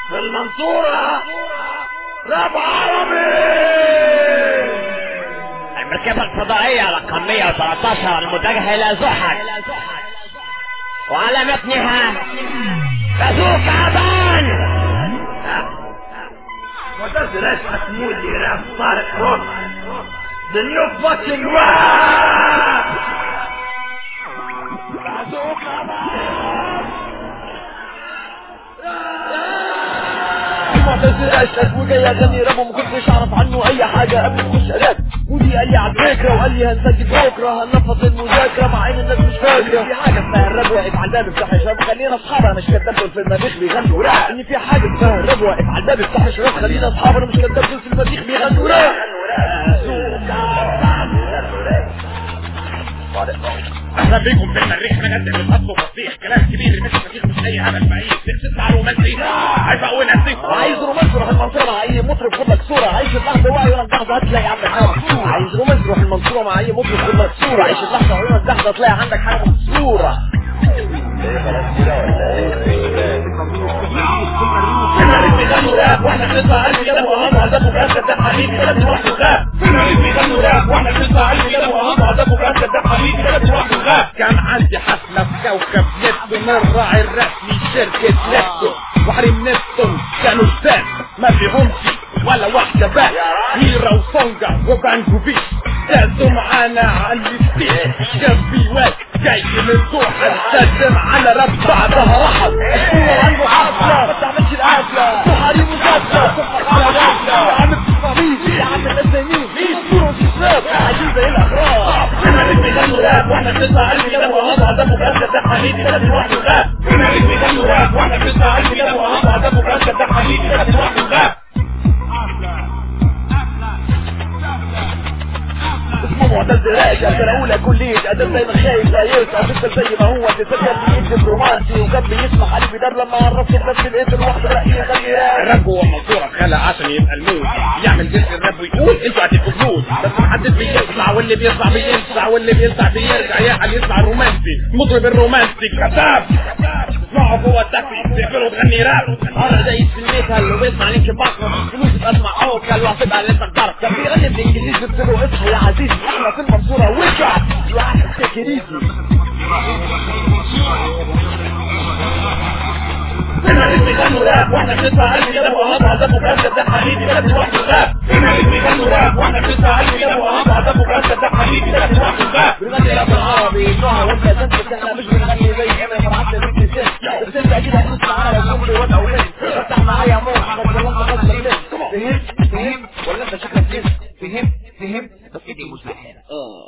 في المنصورة راب عربي. المركبة الفضائية رقم 113 المتجهة إلى زحل، وعلى متنها بازوكا بان. وده ليش هتمولي راب طارق روح The new fucking rap. بازوكا بان. معتز الاشهد وجاي اغني راب وما كنتش اعرف عنه اي حاجه قبل ما اخش اداب. مودي قال لي على الفكره وقال لي هنسجل بكره هننفض المذاكره مع ان الناس مش فاكره في حاجه اسمها الراب واقف على الباب افتح يا شباب خلينا اصحاب. انا مش كداب دول في المريخ بيغنوا راب. ان في حاجه اسمها الراب واقف على الباب افتح يا شباب خلينا اصحاب. انا مش كداب دول في المريخ بيغنوا راب. اهلا بيكم في المريخ. انا جد من اصله فصيح كلام كبير مش فصيح مش اي هبل بعيد تطلع رومانسي عايز اقول نفسي عايز رومانس روح المنصورة مع اي مطرب خد لك صورة. عايز اللحظة وعي وانا اللحظة هتلاقي عندك حاجة مكسورة. عايز رومانس روح المنصورة مع اي مطرب خد لك صورة. عيش اللحظة وعي وانا اللحظة هتلاقي عندك حاجة مكسورة. المريخ بيغنوا راب واحنا بنطلع قلبي كده وهضع عذابه بأسد ده حبيبي كده تروح وغاب. المريخ بيغنوا راب واحنا بنطلع قلبي كده وهضع عذابه بأسد ده حبيبي كده تروح وغاب. كان عندي حفلة في كوكب نبتون من الراعي الرسمي شركة نبتون وحريم نبتون كانوا شباب ما فيهمش ولا واحدة بقى. ميرا وصونجا وبانجوفيش دازوا معانا على الستيج. جاب في واد جاي من زحل سلم على راب بعدها رحل. الصورة عنده حفلة ما تعملش القفلة وحريم وزفلة صفحك على غفلة. يا عم بتفهميش يا عم الناس زينين الصورة مش راب عايزين زي الأغراب. المريخ بيغنوا راب واحنا بنطلع قلبي كده وهضع عذابه بأسد ده حبيبي كده تروح وغاب. المريخ بيغنوا راب واحنا بنطلع قلبي كده وهضع عذابه بأسد ده حبيبي كده تروح وغاب. اسمه معتز راجع سنة أولى كلية أدب دايما خايف لا يرجع تفضل زي ما هو تسجل بيكتب رومانسي وكان بيسمع علي بدار لما عرفت نفس الاسم واحدة رأيي غير الراب هو منصورة خلق عشان يبقى المود يعمل جسم الراب ويقول انتوا هتبقوا جنود بس محدش بيطلع واللي بيطلع بينسع واللي بينسع بيرجع يا حد يطلع الرومانسي مطرب الرومانسي كتاب اسمعوا جوه التاكسي تقفلوا تغني راب. انا زي سميتها اللي بيسمع لينك بكره فلوس بسمع اوكل وهتبقى اللي انت تعرف. كان بيغني بالانجليزي قلت له اصحى يا عزيزي احنا في المنصورة ورجع الواحد تكريزي. المريخ بيغنوا راب واحنا بنطلع قلبي كده وهضع عذابه بأسد ده حبيبي كده تروح وغاب. المريخ بيغنوا راب واحنا بنطلع قلبي كده وهضع عذابه بأسد ده حبيبي كده تروح وغاب. بنغني راب العربي نوعها وانت زنت احنا مش بنغني زي انا فرعت بنت ست بس انت اكيد هتسمع معانا لو كنت واد او بنت. افتح معايا موح بس والله ما غصب فهمت ولا انت شكلك فهمت بس ايدي مش محيرة.